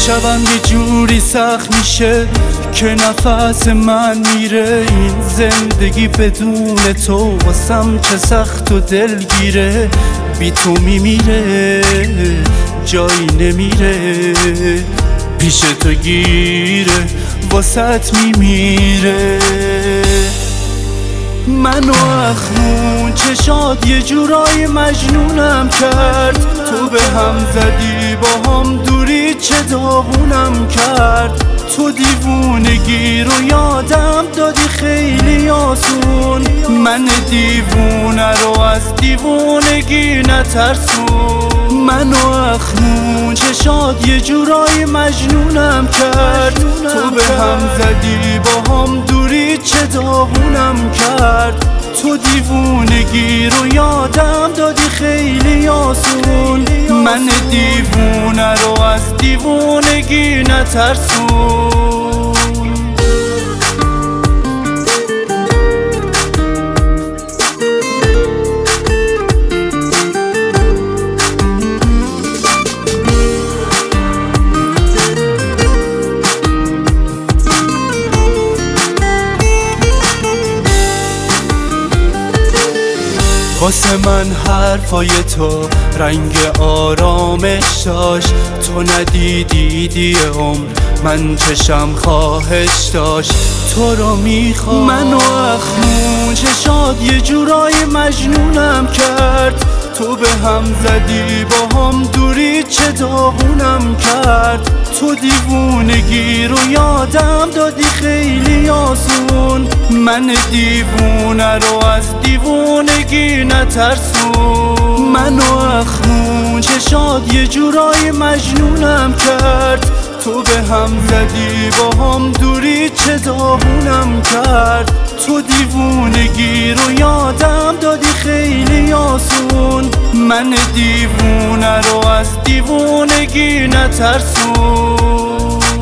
شبم یه جوری سخت میشه که نفس من میره. این زندگی بدون تو واسم چه سخت و دلگیره. بی تو میمیره جایی نمیره، پیش تو گیره واسط میمیره. منو اخمون چشات یه جورایی مجنونم کرد. تو به هم زدی با هم دوری چه داغونم کرد. تو دیوونگی رو یادم دادی خیلی آسون. من دیوونه رو از دیوونگی نترسون. منو اخمون چشات یه جورایی مجنونم کرد. تو به هم زدی با هم دوری چه داغونم کرد. تو دیوونگی رو یادم دادی خیلی آسون. من دیوونه رو از دیوونگی نترسون. واسه من حرفای تو رنگ آرامش داشت. تو ندیدی عمر من چشم خواهش داشت. تو رو میخوام. منو اخمون چشات یه جورایی مجنونم کرد. تو به هم زدی با هم دوری چه داغونم کرد. تو دیوونگی رو یادم دادی خیلی آسون. من دیوونه رو از دیوونگی نترسون. منو اخمون چشات یه جورایی مجنونم کرد. تو به هم زدی با هم دوری چه داغونم کرد. تو دیوونگی رو یادم دادی خیلی آسون. من دیوونه رو از دیوونگی نترسون.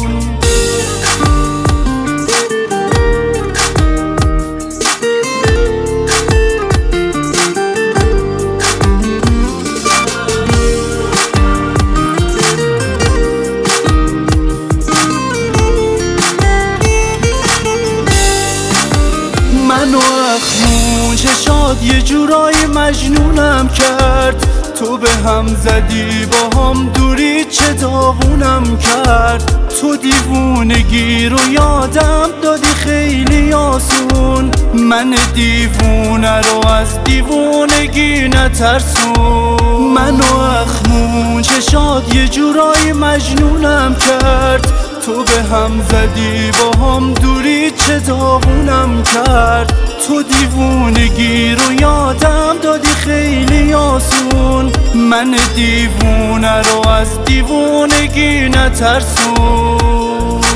منو اخمون چشات یه جورایی مجنونم کرد. تو به هم زدی با هم دوری چه داغونم کرد. تو دیوونگی رو یادم دادی خیلی آسون. من دیوونه رو از دیوونگی نترسون. منو اخمون چشات یه جورایی مجنونم کرد. تو به هم زدی با هم دوری چه داغونم کرد. تو دیوونگی رو یادم دادی خیلی آسون. من دیوونه رو از دیوونگی نترسون.